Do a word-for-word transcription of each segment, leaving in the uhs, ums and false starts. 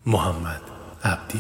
محمد عبدی.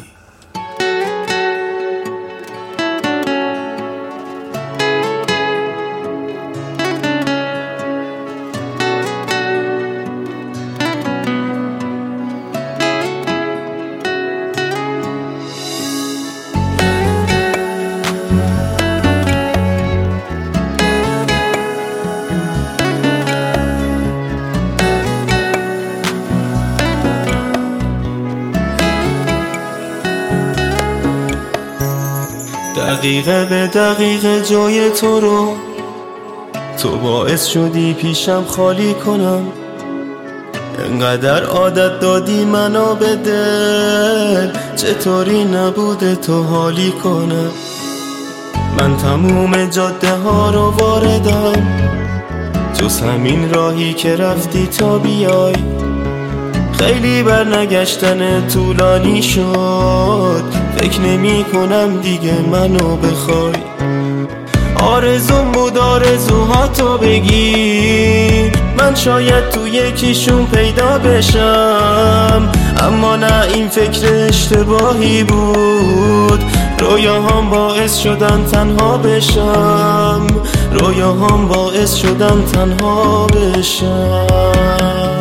دقیقه به دقیقه جای تو رو تو باعث شدی پیشم خالی کنم. انقدر عادت دادی منو به دل، چطوری نبوده تو حالی کنم. من تموم جاده ها رو واردم، جز همین راهی که رفتی تا بیای. خیلی برنگشتن طولانی شد، فکر نمی کنم دیگه منو بخوای. آرزوم بود آرزوهاتو بگیر، من شاید تو یکیشون پیدا بشم. اما نه، این فکر اشتباهی بود. رویاهام باعث شدن تنها بشم، رویاهام باعث شدن تنها بشم.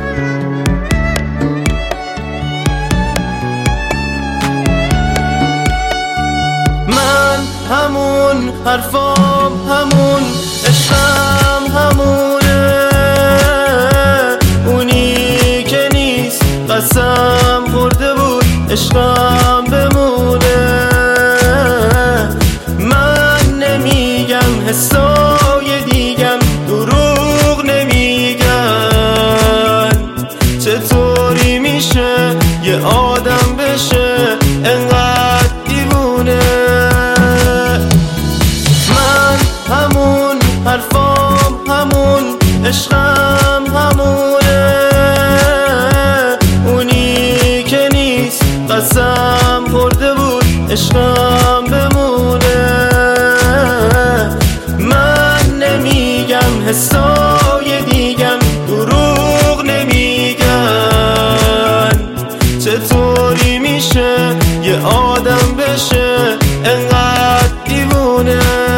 همون حرفام همون، عشقم همونه، اونی که نیست قسم خورده بود عشقم بمونه. من نمیگم حسای دیگم دروغ نمیگن. چطوری میشه یه آدم بشه انقدر دیوونه؟ حرفام همون، عشقم همونه، اونی که نیست قسم خورده بود عشقم بمونه. من نمیگم حسای دیگم دروغ نمیگن. چطوری میشه یه آدم بشه انقدر دیوونه؟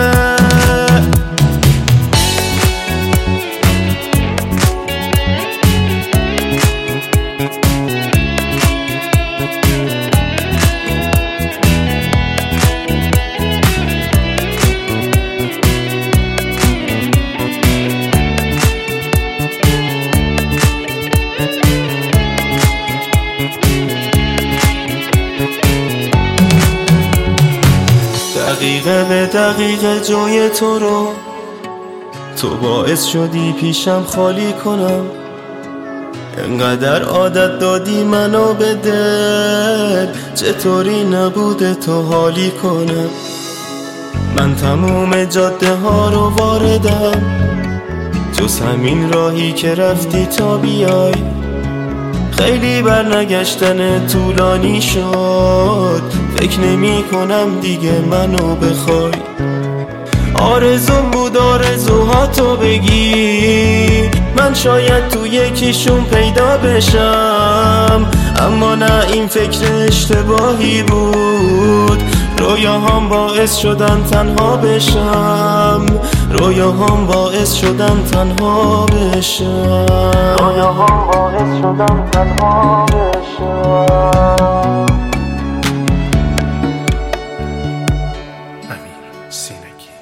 دقیقه به دقیقه جای تو رو تو باعث شدی پیشم خالی کنم. انقدر عادت دادی منو به دل، چطوری نبوده تو حالی کنم. من تموم جاده ها رو واردم، جز همین راهی که رفتی تا بیای. خیلی برنگشتن طولانی شد، فکر نمی کنم دیگه منو بخوای. آرزوم بود آرزوهاتو بگیر، من شاید تو یکیشون پیدا بشم. اما نه، این فکر اشتباهی بود. رویاهام باعث شدن تنها بشم، رویاهام باعث شدن تنها بشم، رویاهام باعث شدن تنها بشم. امیر سینگی.